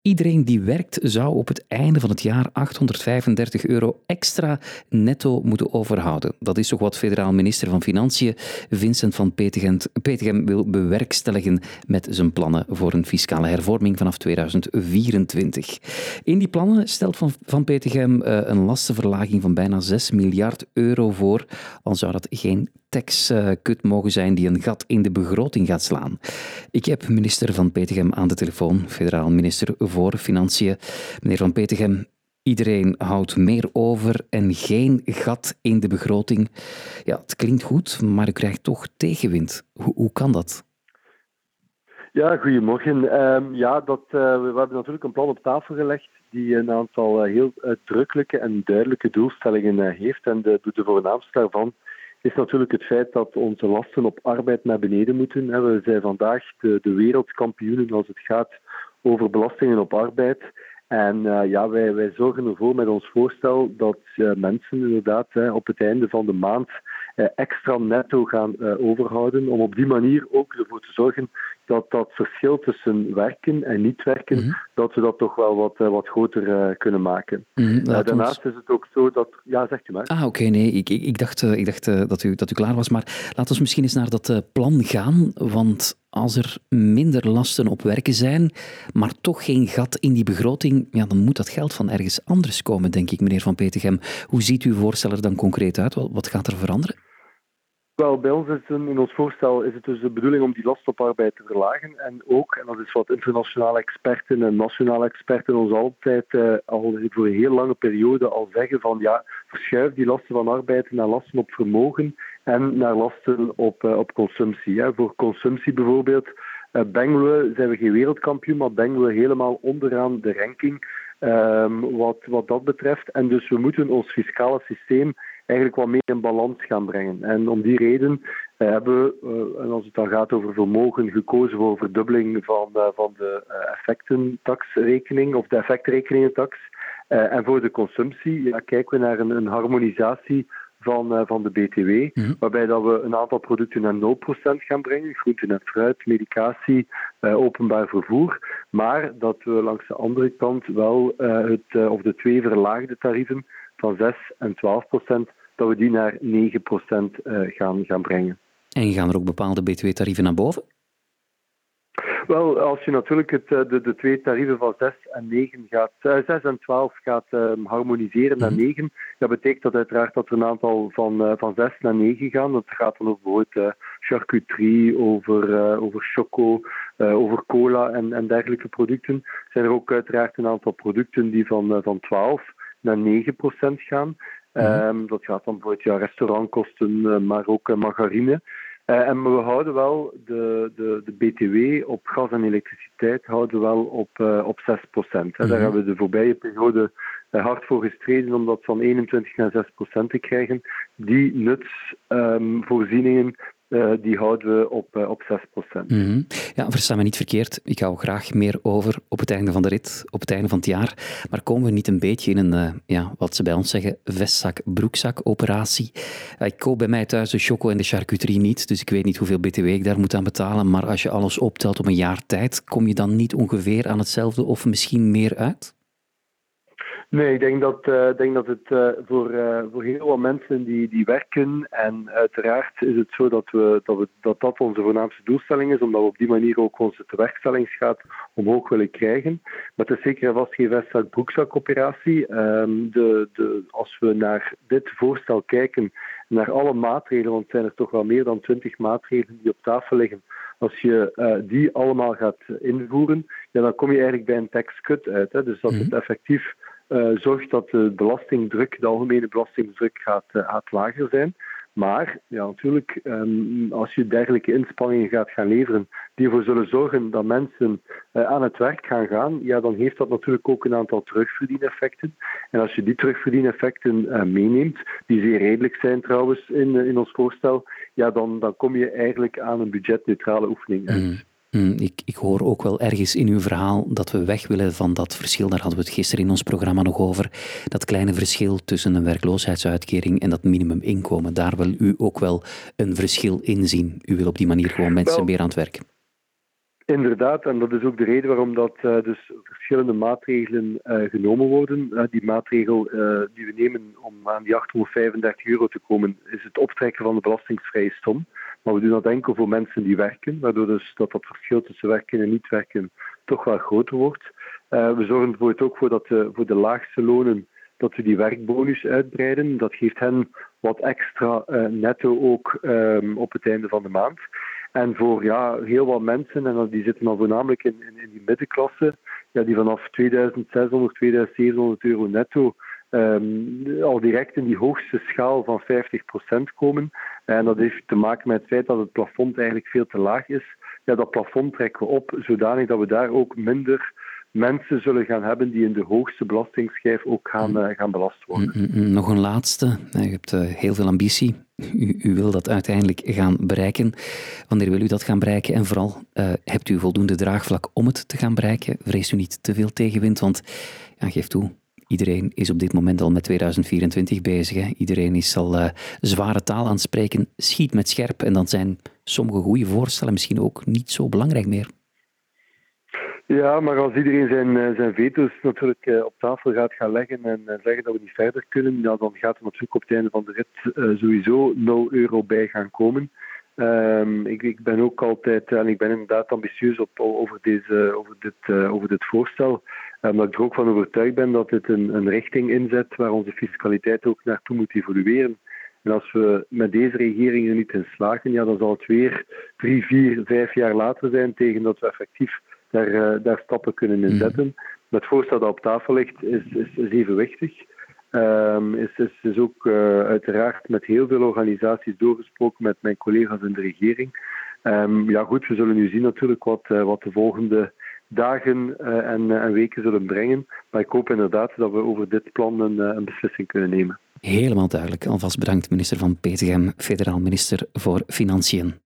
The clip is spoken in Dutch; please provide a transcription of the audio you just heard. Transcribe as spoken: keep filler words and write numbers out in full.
Iedereen die werkt zou op het einde van het jaar achthonderdvijfendertig euro extra netto moeten overhouden. Dat is toch wat federaal minister van Financiën Vincent van Petegem, Petegem wil bewerkstelligen met zijn plannen voor een fiscale hervorming vanaf tweeduizend vierentwintig. In die plannen stelt Van, van Petegem uh, een lastenverlaging van bijna zes miljard euro voor, al zou dat geen tax-cut mogen zijn die een gat in de begroting gaat slaan. Ik heb minister Van Petegem aan de telefoon, federaal minister voor Financiën. Meneer Van Petegem, iedereen houdt meer over en geen gat in de begroting. Ja, het klinkt goed, maar u krijgt toch tegenwind. Hoe, hoe kan dat? Ja, goedemorgen. Um, ja, dat, uh, we hebben natuurlijk een plan op tafel gelegd die een aantal uh, heel uitdrukkelijke en duidelijke doelstellingen uh, heeft. En de, de voornaamste daarvan is natuurlijk het feit dat onze lasten op arbeid naar beneden moeten. We zijn vandaag de, de wereldkampioenen als het gaat over belastingen op arbeid. En uh, ja, wij, wij zorgen ervoor met ons voorstel dat uh, mensen inderdaad uh, op het einde van de maand uh, extra netto gaan uh, overhouden. Om op die manier ook ervoor te zorgen dat dat verschil tussen werken en niet werken, mm-hmm. dat we dat toch wel wat, uh, wat groter uh, kunnen maken. Mm-hmm, uh, daarnaast ons... is het ook zo dat... Ja, zegt u maar. Ah, oké, okay, nee. Ik, ik, ik dacht, uh, ik dacht uh, dat, u, dat u klaar was. Maar laten we misschien eens naar dat uh, plan gaan. Want als er minder lasten op werken zijn, maar toch geen gat in die begroting, ja, dan moet dat geld van ergens anders komen, denk ik, meneer Van Petegem. Hoe ziet uw voorstel er dan concreet uit? Wat, wat gaat er veranderen? Wel, bij ons is het, in ons voorstel is het dus de bedoeling om die last op arbeid te verlagen. En ook, en dat is wat internationale experten en nationale experten ons altijd uh, al voor een heel lange periode al zeggen van ja, verschuif die lasten van arbeid naar lasten op vermogen en naar lasten op, uh, op consumptie. Hè. Voor consumptie bijvoorbeeld uh, bengelen we, zijn we geen wereldkampioen, maar bengelen we helemaal onderaan de ranking um, wat, wat dat betreft. En dus we moeten ons fiscale systeem eigenlijk wat meer in balans gaan brengen. En om die reden uh, hebben we, uh, en als het dan gaat over vermogen, gekozen voor verdubbeling van, uh, van de uh, effectentaxrekening of de effectrekeningentax. Uh, en voor de consumptie ja, kijken we naar een, een harmonisatie van, uh, van de B T W, mm-hmm. waarbij dat we een aantal producten naar nul procent gaan brengen, groenten en fruit, medicatie, uh, openbaar vervoer, maar dat we langs de andere kant wel uh, het, uh, of de twee verlaagde tarieven van zes en twaalf procent, dat we die naar negen procent uh, gaan, gaan brengen. En gaan er ook bepaalde B T W-tarieven naar boven? Wel, als je natuurlijk het, de, de twee tarieven van zes en negen gaat, uh, zes en twaalf gaat uh, harmoniseren naar negen, dat betekent dat uiteraard dat er een aantal van, uh, van zes naar negen gaan. Dat gaat dan over bijvoorbeeld uh, charcuterie, over, uh, over choco, uh, over cola en, en dergelijke producten. Zijn er ook uiteraard een aantal producten die van, uh, van twaalf naar negen procent gaan. Mm-hmm. Um, dat gaat dan bijvoorbeeld ja, restaurantkosten, uh, maar ook uh, margarine. Uh, en we houden wel de, de, de B T W op gas en elektriciteit houden we wel op, uh, op zes procent. Mm-hmm. Daar hebben we de voorbije periode uh, hard voor gestreden om dat van eenentwintig naar zes procent te krijgen. Die nutsvoorzieningen um, Uh, die houden we op, uh, op zes procent. Mm-hmm. Ja, versta me niet verkeerd. Ik hou graag meer over op het einde van de rit, op het einde van het jaar. Maar komen we niet een beetje in een, uh, ja, wat ze bij ons zeggen, vestzak-broekzak-operatie? Uh, ik koop bij mij thuis de choco en de charcuterie niet, dus ik weet niet hoeveel B T W ik daar moet aan betalen. Maar als je alles optelt op een jaar tijd, kom je dan niet ongeveer aan hetzelfde of misschien meer uit? Nee, ik denk dat, uh, denk dat het uh, voor, uh, voor heel wat mensen die, die werken, en uiteraard is het zo dat, we, dat, we, dat dat onze voornaamste doelstelling is, omdat we op die manier ook onze tewerkstellingsgraad omhoog willen krijgen. Maar het is zeker en vast geen vestzak-broekzak-operatie. Um, de, de, als we naar dit voorstel kijken, naar alle maatregelen, want het zijn er toch wel meer dan twintig maatregelen die op tafel liggen, als je uh, die allemaal gaat invoeren, ja, dan kom je eigenlijk bij een tax-cut uit. Hè? Dus dat het effectief Uh, zorgt dat de belastingdruk, de algemene belastingdruk gaat, uh, gaat lager zijn. Maar ja, natuurlijk, um, als je dergelijke inspanningen gaat gaan leveren die ervoor zullen zorgen dat mensen uh, aan het werk gaan gaan, ja, dan heeft dat natuurlijk ook een aantal terugverdieneffecten. En als je die terugverdieneffecten uh, meeneemt, die zeer redelijk zijn trouwens in, uh, in ons voorstel, ja, dan, dan kom je eigenlijk aan een budgetneutrale oefening uit. Mm. Ik, ik hoor ook wel ergens in uw verhaal dat we weg willen van dat verschil, daar hadden we het gisteren in ons programma nog over, dat kleine verschil tussen een werkloosheidsuitkering en dat minimuminkomen. Daar wil u ook wel een verschil in zien. U wil op die manier gewoon mensen wel, meer aan het werk. Inderdaad, en dat is ook de reden waarom dat, uh, dus verschillende maatregelen uh, genomen worden. Uh, die maatregel uh, die we nemen om aan die achthonderdvijfendertig euro te komen, is het optrekken van de belastingsvrije som. Maar we doen dat enkel voor mensen die werken, waardoor dus dat, dat verschil tussen werken en niet werken toch wel groter wordt. Uh, we zorgen er bijvoorbeeld ook voor dat uh, voor de laagste lonen dat we die werkbonus uitbreiden. Dat geeft hen wat extra uh, netto ook um, op het einde van de maand. En voor ja, heel wat mensen, en die zitten dan voornamelijk in, in, in die middenklasse, ja, die vanaf tweeduizendzeshonderd, tweeduizendzevenhonderd euro netto um, al direct in die hoogste schaal van vijftig procent komen. En dat heeft te maken met het feit dat het plafond eigenlijk veel te laag is. Ja, dat plafond trekken we op, zodanig dat we daar ook minder mensen zullen gaan hebben die in de hoogste belastingsschijf ook gaan, uh, gaan belast worden. Mm-mm. Nog een laatste. U hebt uh, heel veel ambitie. U, u wil dat uiteindelijk gaan bereiken. Wanneer wil u dat gaan bereiken? En vooral, uh, hebt u voldoende draagvlak om het te gaan bereiken? Vreest u niet te veel tegenwind? Want, ja, geef toe, iedereen is op dit moment al met tweeduizend vierentwintig bezig. Hè? Iedereen is al uh, zware taal aan het spreken. Schiet met scherp. En dan zijn sommige goede voorstellen misschien ook niet zo belangrijk meer. Ja, maar als iedereen zijn, zijn veto's natuurlijk op tafel gaat gaan leggen en zeggen dat we niet verder kunnen, ja, dan gaat er natuurlijk op het einde van de rit uh, sowieso nul euro bij gaan komen. Um, ik, ik ben ook altijd, en ik ben inderdaad ambitieus op, over, deze, over, dit, uh, over dit voorstel, omdat ik er ook van overtuigd ben dat dit een, een richting inzet waar onze fiscaliteit ook naartoe moet evolueren. En als we met deze regering er niet in slagen, ja, dan zal het weer drie, vier, vijf jaar later zijn tegen dat we effectief Daar, uh, daar stappen kunnen in zetten. Mm. Het voorstel dat op tafel ligt is, is, is evenwichtig. Um, is, is, is ook uh, uiteraard met heel veel organisaties doorgesproken met mijn collega's in de regering. Um, ja goed, we zullen nu zien natuurlijk wat, uh, wat de volgende dagen uh, en, uh, en weken zullen brengen. Maar ik hoop inderdaad dat we over dit plan een, uh, een beslissing kunnen nemen. Helemaal duidelijk. Alvast bedankt, minister van Petegem, federaal minister voor Financiën.